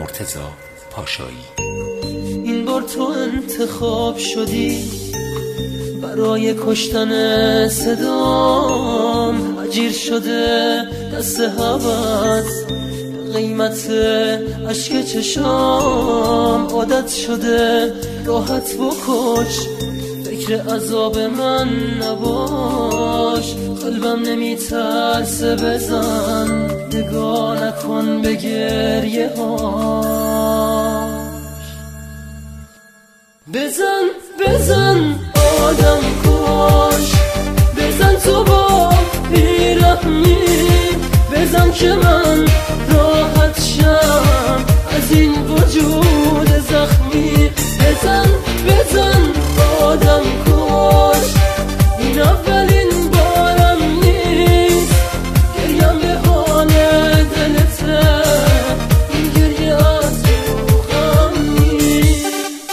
مرتضی پاشایی. این بار تو انتخاب شدی برای کشتن صدام، اجیر شده دست هوس قیمت عشق چشام، عادت شده راحت بکش فکر عذاب من نباش، قلبم نمیترسه بزن نگاه نکن به گریه هاش، بزن بزن آدم کش، بزن تو با بیرحمی، بزن که من راحت شم از این وجود زخمی، بزن بزن آدم کش، این اولین بارم نیست گریم به حال دلته، این گریه از روحم نیست.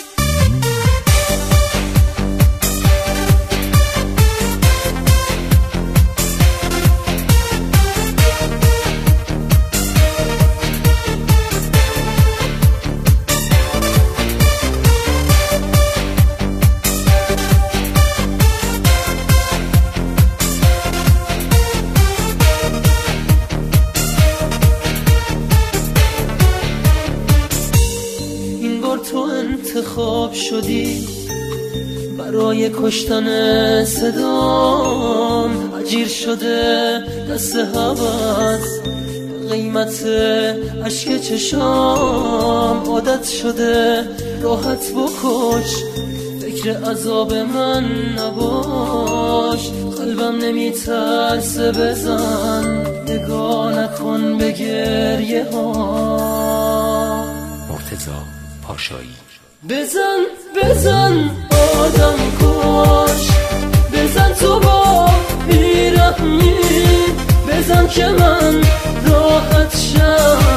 تو انتخاب شدی برای کشتن صدام، اجیر شده دست هوس قیمت عشق چشام، عادت شده راحت بکش فکر عذاب من نباش، قلبم نمیترسه بزن نگاه نکن به گریه ها. مرتضی پاشایی. بزن بزن آدم کش، بزن تو با بیرحمی، بزن که من راحت شم